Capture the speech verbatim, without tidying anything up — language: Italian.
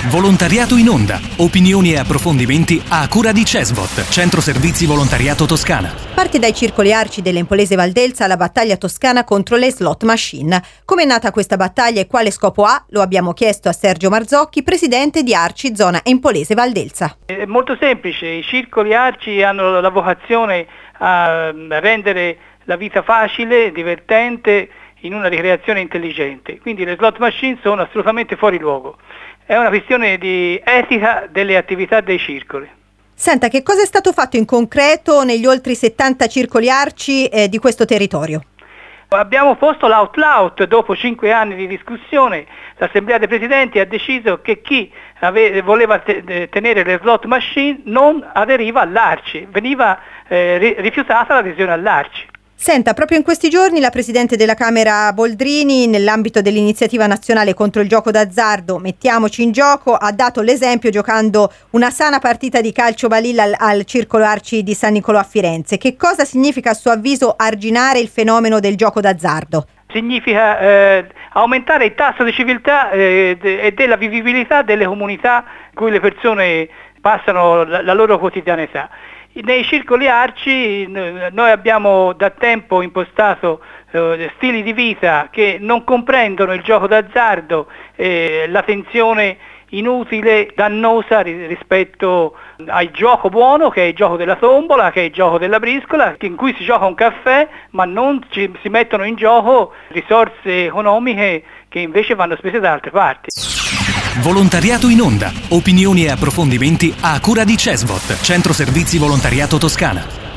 Volontariato in onda. Opinioni e approfondimenti a cura di Cesvot, Centro Servizi Volontariato Toscana. Parte dai circoli Arci dell'Empolese Valdelsa la battaglia toscana contro le slot machine. Come è nata questa battaglia e quale scopo ha? Lo abbiamo chiesto a Sergio Marzocchi, presidente di Arci zona Empolese Valdelsa. È molto semplice, i circoli Arci hanno la vocazione a rendere la vita facile, divertente, in una ricreazione intelligente. Quindi le slot machine sono assolutamente fuori luogo. È una questione di etica delle attività dei circoli. Senta, che cosa è stato fatto in concreto negli oltre settanta circoli Arci eh, di questo territorio? Abbiamo posto l'out loud, dopo cinque anni di discussione, l'Assemblea dei Presidenti ha deciso che chi ave- voleva te- tenere le slot machine non aderiva all'Arci, veniva eh, ri- rifiutata l'adesione all'Arci. Senta, proprio in questi giorni la Presidente della Camera Boldrini, nell'ambito dell'iniziativa nazionale contro il gioco d'azzardo Mettiamoci in gioco, ha dato l'esempio giocando una sana partita di calcio balilla al, al Circolo Arci di San Nicolò a Firenze. Che cosa significa a suo avviso arginare il fenomeno del gioco d'azzardo? Significa eh, aumentare il tasso di civiltà eh, de- e della vivibilità delle comunità in cui le persone passano la, la loro quotidianità. Nei circoli Arci noi abbiamo da tempo impostato eh, stili di vita che non comprendono il gioco d'azzardo, eh, la tensione inutile, dannosa rispetto al gioco buono, che è il gioco della tombola, che è il gioco della briscola, in cui si gioca un caffè ma non ci, si mettono in gioco risorse economiche che invece vanno spese da altre parti. Volontariato in onda. Opinioni e approfondimenti a cura di Cesvot, Centro Servizi Volontariato Toscana.